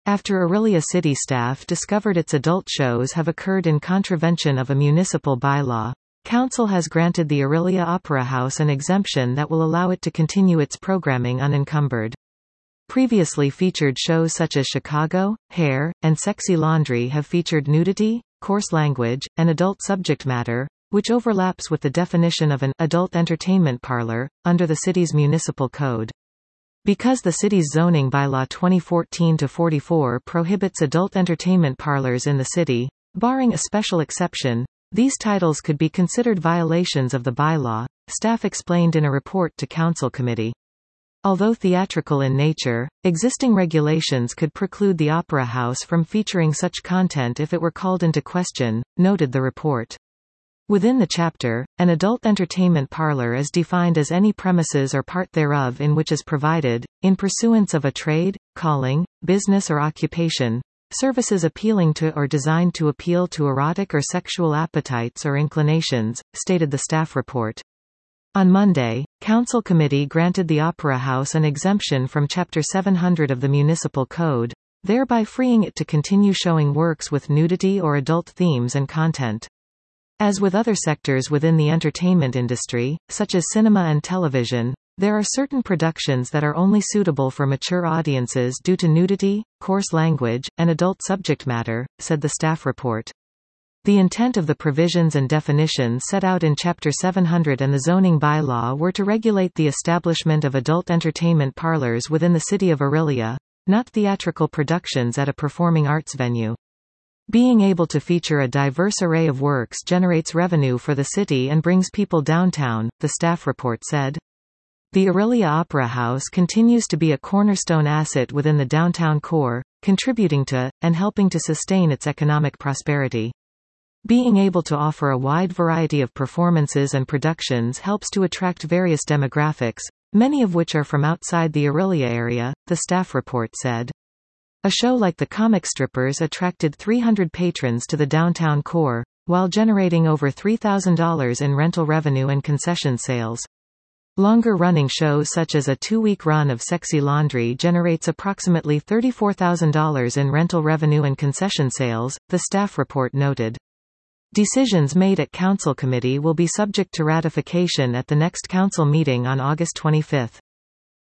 After Orillia city staff discovered its adult shows have occurred in contravention of a municipal bylaw, Council has granted the Orillia Opera House an exemption that will allow it to continue its programming unencumbered. Previously featured shows such as Chicago, Hair, and Sexy Laundry have featured nudity, coarse language, and adult subject matter, which overlaps with the definition of an adult entertainment parlor under the city's municipal code. Because the city's zoning bylaw 2014-44 prohibits adult entertainment parlors in the city, barring a special exception, these titles could be considered violations of the bylaw, staff explained in a report to Council Committee. Although theatrical in nature, existing regulations could preclude the Opera House from featuring such content if it were called into question, noted the report. Within the chapter, an adult entertainment parlor is defined as any premises or part thereof in which is provided, in pursuance of a trade, calling, business or occupation, services appealing to or designed to appeal to erotic or sexual appetites or inclinations, stated the staff report. On Monday, Council Committee granted the Opera House an exemption from Chapter 700 of the Municipal Code, thereby freeing it to continue showing works with nudity or adult themes and content. As with other sectors within the entertainment industry, such as cinema and television, there are certain productions that are only suitable for mature audiences due to nudity, coarse language, and adult subject matter, said the staff report. The intent of the provisions and definitions set out in Chapter 700 and the zoning bylaw were to regulate the establishment of adult entertainment parlors within the city of Orillia, not theatrical productions at a performing arts venue. Being able to feature a diverse array of works generates revenue for the city and brings people downtown, the staff report said. The Orillia Opera House continues to be a cornerstone asset within the downtown core, contributing to, and helping to sustain its economic prosperity. Being able to offer a wide variety of performances and productions helps to attract various demographics, many of which are from outside the Orillia area, the staff report said. A show like The Comic Strippers attracted 300 patrons to the downtown core, while generating over $3,000 in rental revenue and concession sales. Longer-running shows such as a 2-week run of Sexy Laundry generates approximately $34,000 in rental revenue and concession sales, the staff report noted. Decisions made at Council Committee will be subject to ratification at the next Council meeting on August 25.